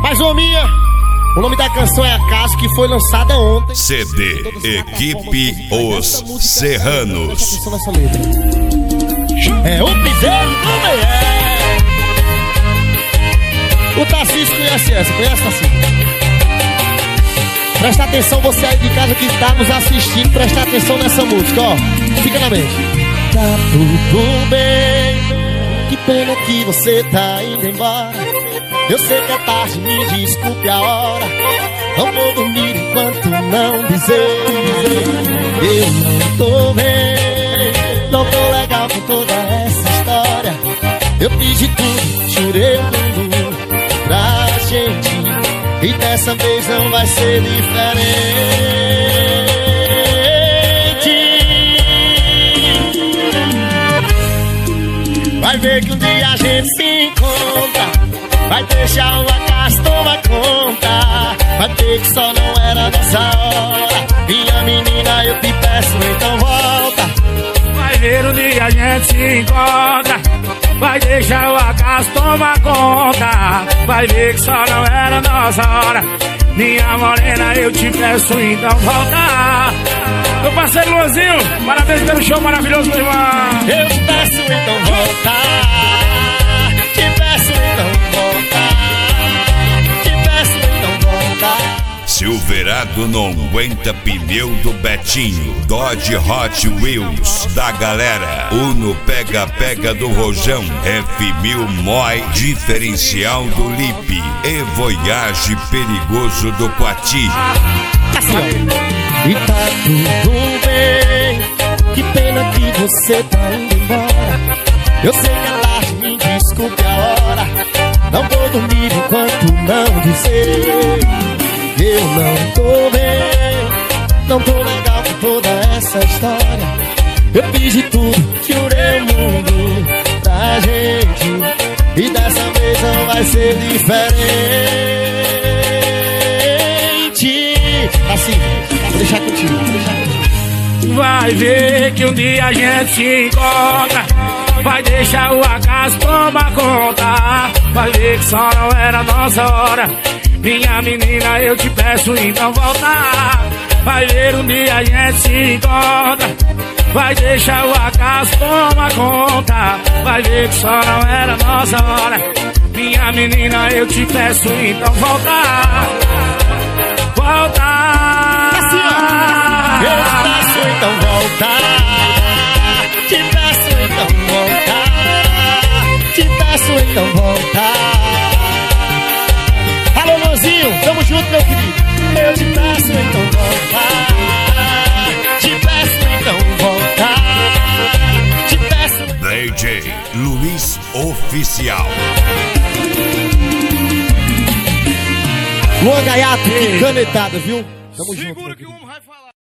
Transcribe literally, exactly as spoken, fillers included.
Mais uma minha. O nome da canção é Acaso, que foi lançada ontem. C D Equipe Os Serranos. É o piseiro do Meier. O Tarcísio conhece essa, conhece, Tarcísio? Presta atenção, você aí de casa que está nos assistindo, presta atenção nessa música, ó. Fica na mente. Tá tudo bem, que pena que você tá indo embora. Eu sei que é tarde, me desculpe a hora. Não vou dormir enquanto não dizer. Eu não tô bem, não tô legal com toda essa história. Eu fiz de tudo, jurei o mundo pra gente, e dessa vez não vai ser diferente. Vai ver que um dia a gente se encontra. Vai deixar o acaso tomar conta. Vai ver que só não era nossa hora. Minha menina, eu te peço, então volta. Vai ver um dia a gente se encontra. Vai deixar o acaso tomar conta. Vai ver que só não era nossa hora. Minha morena, eu te peço, então volta. Meu parceiro Luanzinho, parabéns pelo show maravilhoso, meu irmão. Eu te peço, então volta. Te peço, então volta. Te peço, então volta. Silverado não aguenta pneu do Betinho. Dodge Hot Wheels da galera. Uno Pega Pega do Rojão. F mil Moi diferencial do Lipe. E Voyage perigoso do Quati. E tá tudo bem, que pena que você tá indo embora. Eu sei que é tarde, me desculpe a hora. Não vou dormir enquanto não dizer. Eu não tô bem, não tô legal com toda essa história. Eu fiz de tudo, jurei o mundo pra gente, e dessa vez não vai ser diferente. Assim, vou deixar contigo, vou deixar contigo. Vai ver que um dia a gente se encontra. Vai deixar o acaso tomar conta. Vai ver que só não era nossa hora. Minha menina, eu te peço, então volta. Vai ver um dia a gente se encontra. Vai deixar o acaso tomar conta. Vai ver que só não era nossa hora. Minha menina, eu te peço, então volta. Volta. Eu te peço, então volta. Te peço, então volta. Te peço, então volta. Alô, Luanzinho, tamo junto, meu querido. Eu te peço, então volta. Te peço, então volta. Te peço. D J Luiz Oficial. Luan Gaiato, que canetada, viu? Tamo junto, meu querido.